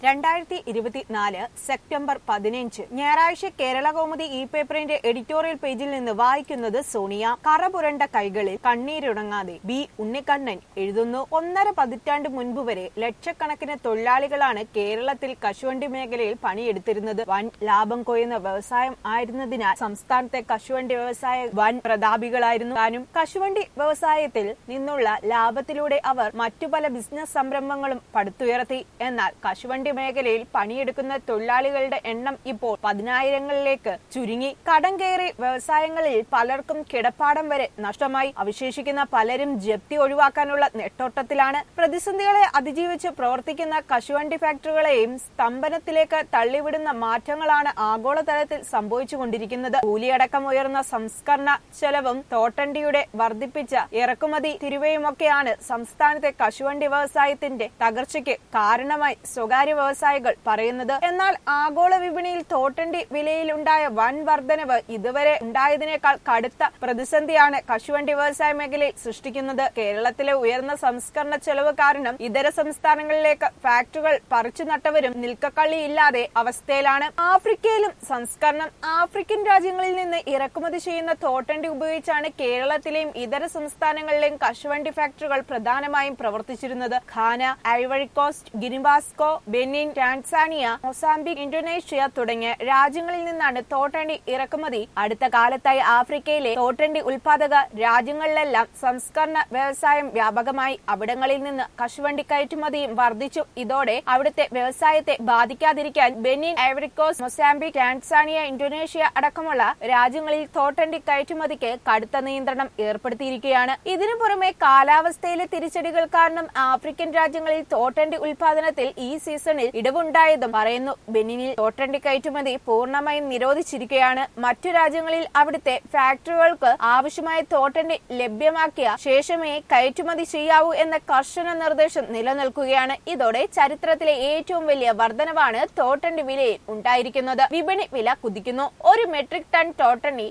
2024 September 15 ഞായറാഴ്ച കേരള കൗമുദി ഈ പേപ്പറിന്റെ എഡിറ്റോറിയൽ പേജിൽ നിന്ന് വായിക്കുന്നത് സോണിയ. കറപുരണ്ട കൈകളിൽ കണ്ണീരുണങ്ങാതെ ബി ഉണ്ണിക്കണ്ണൻ എഴുതുന്നു. 1.5 പതിറ്റാണ്ട് മുൻപ് വരെ ലക്ഷക്കണക്കിന് തൊഴിലാളികളാണ് കേരളത്തിൽ കശുവണ്ടി മേഖലയിൽ പണിയെടുത്തിരുന്നത്. വൻ ലാഭം കൊയ്യുന്ന വ്യവസായം ആയിരുന്നതിനാൽ സംസ്ഥാനത്തെ കശുവണ്ടി വ്യവസായ വൻ പ്രതാപികളായിരുന്നു. താനും കശുവണ്ടി വ്യവസായത്തിൽ നിന്നുള്ള ലാഭത്തിലൂടെ അവർ മറ്റു പല ബിസിനസ് സംരംഭങ്ങളും പടുത്തുയർത്തി. എന്നാൽ കശുവണ്ടി മേഖലയിൽ പണിയെടുക്കുന്ന തൊഴിലാളികളുടെ എണ്ണം ഇപ്പോൾ 10,000ങ്ങളിലേക്ക് ചുരുങ്ങി. കടം കയറി വ്യവസായങ്ങളിൽ പലർക്കും കിടപ്പാടം വരെ നഷ്ടമായി. അവശേഷിക്കുന്ന പലരും ജപ്തി ഒഴിവാക്കാനുള്ള നെട്ടോട്ടത്തിലാണ്. പ്രതിസന്ധികളെ അതിജീവിച്ച് പ്രവർത്തിക്കുന്ന കശുവണ്ടി ഫാക്ടറികളെയും സ്തംഭനത്തിലേക്ക് തള്ളിവിടുന്ന മാറ്റങ്ങളാണ് ആഗോളതലത്തിൽ സംഭവിച്ചുകൊണ്ടിരിക്കുന്നത്. കൂലിയടക്കം ഉയർന്ന സംസ്കരണ ചെലവും തോട്ടണ്ടിയുടെ വർദ്ധിപ്പിച്ച ഇറക്കുമതി തിരുവയുമൊക്കെയാണ് സംസ്ഥാനത്തെ കശുവണ്ടി വ്യവസായത്തിന്റെ തകർച്ചയ്ക്ക് കാരണമായി സ്വകാര്യ വ്യവസായികൾ പറയുന്നത്. എന്നാൽ ആഗോള വിപണിയിൽ തോട്ടണ്ടി വിലയിലുണ്ടായ വൻ വർധനവ് ഇതുവരെ ഉണ്ടായതിനേക്കാൾ കടുത്ത പ്രതിസന്ധിയാണ് കശുവണ്ടി വ്യവസായ മേഖലയിൽ സൃഷ്ടിക്കുന്നത്. കേരളത്തിലെ ഉയർന്ന സംസ്കരണ ചെലവ് കാരണം ഇതര സംസ്ഥാനങ്ങളിലേക്ക് ഫാക്ടറികൾ പറിച്ചു നട്ടവരും നിൽക്കക്കള്ളിയില്ലാതെ അവസ്ഥയിലാണ്. ആഫ്രിക്കയിലും സംസ്കരണം. ആഫ്രിക്കൻ രാജ്യങ്ങളിൽ നിന്ന് ഇറക്കുമതി ചെയ്യുന്ന തോട്ടണ്ടി ഉപയോഗിച്ചാണ് കേരളത്തിലെയും ഇതര സംസ്ഥാനങ്ങളിലെയും കശുവണ്ടി ഫാക്ടറികൾ പ്രധാനമായും പ്രവർത്തിച്ചിരുന്നത്. Ghana, Ivory Coast, Guinea Bissau, Benin, Tanzania, Mozambique, Indonesia തുടങ്ങിയ രാജ്യങ്ങളിൽ നിന്നാണ് തോട്ടണ്ടി ഇറക്കുമതി. അടുത്ത കാലത്തായി ആഫ്രിക്കയിലെ തോട്ടണ്ടി ഉൽപാദക രാജ്യങ്ങളിലെല്ലാം സംസ്കരണ വ്യവസായം വ്യാപകമായി. അവിടങ്ങളിൽ നിന്ന് കശുവണ്ടി കയറ്റുമതിയും വർദ്ധിച്ചു. ഇതോടെ അവിടുത്തെ വ്യവസായത്തെ ബാധിക്കാതിരിക്കാൻ Benin, Ivory Coast, Mozambique, Tanzania, Indonesia അടക്കമുള്ള രാജ്യങ്ങളിൽ തോട്ടണ്ടി കയറ്റുമതിക്ക് കടുത്ത നിയന്ത്രണം ഏർപ്പെടുത്തിയിരിക്കുകയാണ്. ഇതിനു പുറമെ കാലാവസ്ഥയിലെ തിരിച്ചടികൾ കാരണം ആഫ്രിക്കൻ രാജ്യങ്ങളിൽ തോട്ടണ്ടി ഉൽപാദനത്തിൽ ഈ സീസണിൽ ഇടിവുണ്ടായതും പറയുന്നു. ബെനിനിൽ തോട്ടണ്ടി കയറ്റുമതി പൂർണ്ണമായും നിരോധിച്ചിരിക്കുകയാണ്. മറ്റു രാജ്യങ്ങളിൽ അവിടുത്തെ ഫാക്ടറികൾക്ക് ആവശ്യമായ തോട്ടണ്ടി ലഭ്യമാക്കിയ ശേഷമേ കയറ്റുമതി ചെയ്യാവൂ എന്ന കർശന നിർദ്ദേശം നിലനിൽക്കുകയാണ്. ഇതോടെ ചരിത്രത്തിലെ ഏറ്റവും വലിയ വർധനവാണ് തോട്ടണ്ടി വിലയിൽ ഉണ്ടായിരിക്കുന്നത്. വിപണി വില കുതിക്കുന്നു. ഒരു മെട്രിക് ടൺ തോട്ടണ്ടി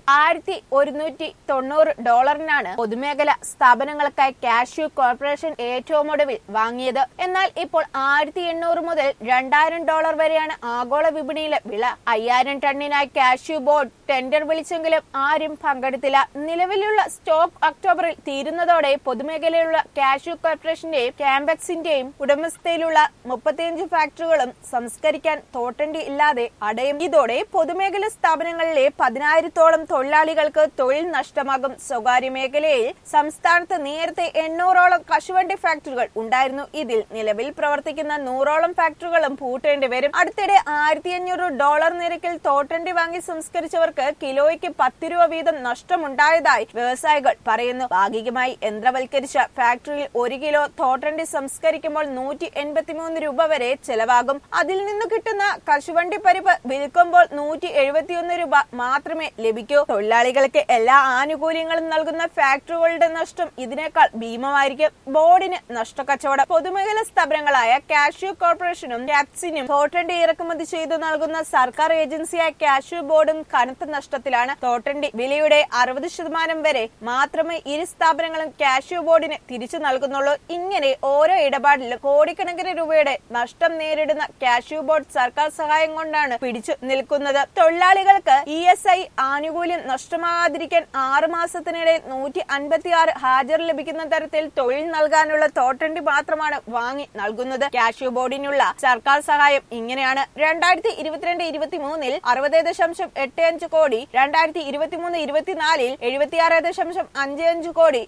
$1,190 പൊതുമേഖലാ സ്ഥാപനങ്ങൾക്കായി കാഷ്യൂ കോർപ്പറേഷൻ ഏറ്റവും ഒടുവിൽ വാങ്ങിയത്. എന്നാൽ ഇപ്പോൾ $1,800 മുതൽ $2,000 വരെയാണ് ആഗോള വിപണിയിലെ വില. 5,000 ടണ്ണിനായി കാഷ്യൂ ബോർഡ് ടെൻഡർ വിളിച്ചെങ്കിലും ആരും പങ്കെടുത്തില്ല. നിലവിലുള്ള സ്റ്റോക്ക് ഒക്ടോബറിൽ തീരുന്നതോടെ പൊതുമേഖലയിലുള്ള കാഷ്യൂ കോർപ്പറേഷന്റെയും ക്യാമ്പെക്സിന്റെയും ഉടമസ്ഥതയിലുള്ള 35 ഫാക്ടറികളും സംസ്കരിക്കാൻ തോട്ടണ്ടി ഇല്ലാതെ അടയും. ഇതോടെ പൊതുമേഖലാ സ്ഥാപനങ്ങളിലെ 10,000-ഓളം തൊഴിലാളികൾക്ക് തൊഴിൽ നഷ്ടമാകും. സ്വകാര്യ മേഖലയിൽ സംസ്ഥാനത്ത് നേരത്തെ 800-ഓളം കശുവണ്ടി ഫാക്ടറികൾ ഉണ്ടായിരുന്നു. ഇതിൽ നിലവിൽ പ്രവർത്തിക്കുന്ന 100-ഓളം ഫാക്ടറികളും പൂട്ടേണ്ടി വരും. അടുത്തിടെ $1,500 നിരക്കിൽ തോട്ടണ്ടി വാങ്ങി സംസ്കരിച്ചവർക്ക് കിലോയ്ക്ക് 10 രൂപ വീതം നഷ്ടമുണ്ടായതായി വ്യവസായികൾ പറയുന്നു. ഭാഗികമായി യന്ത്രവൽക്കരിച്ച ഫാക്ടറിയിൽ 1 കിലോ തോട്ടണ്ടി സംസ്കരിക്കുമ്പോൾ 183 രൂപ വരെ ചെലവാകും. അതിൽ നിന്ന് കിട്ടുന്ന കശുവണ്ടി പരിപ്പ് വിൽക്കുമ്പോൾ 171 രൂപ മാത്രമേ ലഭിക്കൂ. തൊഴിലാളികൾക്ക് എല്ലാ ആനുകൂല്യങ്ങളും നൽകുന്ന ഫാക്ടറികളുടെ നഷ്ടം ഇതിനേക്കാൾ ഭീമമായിരിക്കും. ബോർഡിന് നഷ്ടക്കച്ചവടം. പൊതുമേഖലാ സ്ഥാപനങ്ങളായ കാഷ്യൂ കോർപ്പറേഷനും ക്യാപ്സിനും തോട്ടണ്ടി ഇറക്കുമതി ചെയ്തു നൽകുന്ന സർക്കാർ ഏജൻസിയായ കാഷ്യൂ ബോർഡും കനത്ത നഷ്ടത്തിലാണ്. തോട്ടണ്ടി വിലയുടെ 60% വരെ മാത്രമേ ഇരു സ്ഥാപനങ്ങളും കാഷ്യൂ ബോർഡിന് തിരിച്ചു നൽകുന്നുള്ളൂ. ഇങ്ങനെ ഓരോ ഇടപാടിലും കോടിക്കണക്കിന് രൂപയുടെ നഷ്ടം നേരിടുന്ന കാഷ്യൂ ബോർഡ് സർക്കാർ സഹായം കൊണ്ടാണ് പിടിച്ചു നിൽക്കുന്നത്. തൊഴിലാളികൾക്ക് ESI ആനുകൂല്യം നഷ്ടമാകാതിരിക്കാൻ 6 മാസത്തിനിടയിൽ 156 ഹാജർ ലഭിക്കുന്ന തരത്തിൽ തൊഴിൽ നൽകാനുള്ള തോട്ടണ്ടി മാത്രമാണ് വാങ്ങി നൽകുന്നത്. കാഷ്യൂ ബോർഡിനുള്ള സർക്കാർ സഹായം ഇങ്ങനെയാണ്. 2022-23 60.85 കോടി, 2023-24 76.55 കോടി,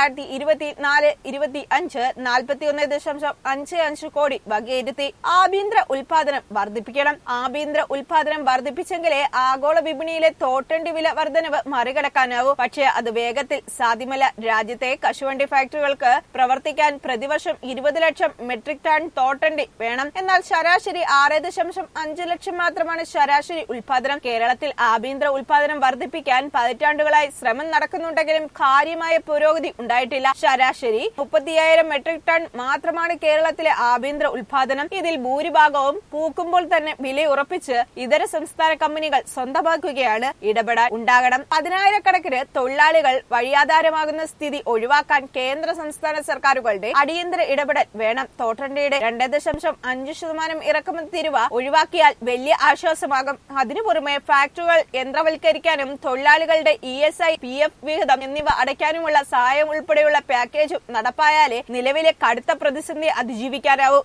2024-25 41.55 കോടി വകയിരുത്തി. ആഭ്യന്തര ഉൽപാദനം വർദ്ധിപ്പിക്കണം. ആഭ്യന്തര ഉൽപാദനം വർദ്ധിപ്പിച്ചെങ്കിലേ ആഗോള വിപണിയിലെ തോട്ടണ്ടി വില വർധനവ് മറികടക്കാനാവൂ. പക്ഷേ അത് വേഗത്തിൽ സാധ്യമല്ല. രാജ്യത്തെ കശുവണ്ടി ഫാക്ടറികൾക്ക് പ്രവർത്തിക്കാൻ പ്രതിവർഷം 20 ലക്ഷം മെട്രിക് ടൺ തോട്ടണ്ടി വേണം. എന്നാൽ ശരാശരി 6.5 ലക്ഷം മാത്രമാണ് ശരാശരി ഉൽപാദനം. കേരളത്തിൽ ആഭ്യന്തര ഉൽപാദനം വർദ്ധിപ്പിക്കാൻ പതിറ്റാണ്ടുകളായി ശ്രമം നടക്കുന്നുണ്ടെങ്കിലും കാര്യമായ പുരോഗതി ഉണ്ടായിട്ടില്ല. ശരാശരി 35,000 മെട്രിക് ടൺ മാത്രമാണ് കേരളത്തിലെ ആഭ്യന്തര ഉൽപാദനം. ഇതിൽ ഭൂരിഭാഗവും പൂക്കുമ്പോൾ തന്നെ വിലയുറപ്പിച്ച് ഇതര സംസ്ഥാന കമ്പനികൾ സ്വന്തമാക്കുകയാണ്. ഇടപെടാൻ ഉണ്ടാകണം. 10,000-കണക്കിന് തൊഴിലാളികൾ വഴിയാധാരമാകുന്ന സ്ഥിതി ഒഴിവാക്കാൻ കേന്ദ്ര സംസ്ഥാന സർക്കാരുകളുടെ അടിയന്തര ഇടപെടൽ വേണം. തോട്ടണ്ടിയുടെ 2.5 5% ഇറക്കുമതി തീരുവ ഒഴിവാക്കിയാൽ വലിയ ആശ്വാസമാകും. അതിനു പുറമെ ഫാക്ടറികൾ യന്ത്രവൽക്കരിക്കാനും തൊഴിലാളികളുടെ ESI, PF വിഹിതം എന്നിവ അടയ്ക്കാനുമുള്ള സഹായം ഉൾപ്പെടെയുള്ള പാക്കേജും നടപ്പായാലേ നിലവിലെ കടുത്ത പ്രതിസന്ധി അതിജീവിക്കാനാവൂ.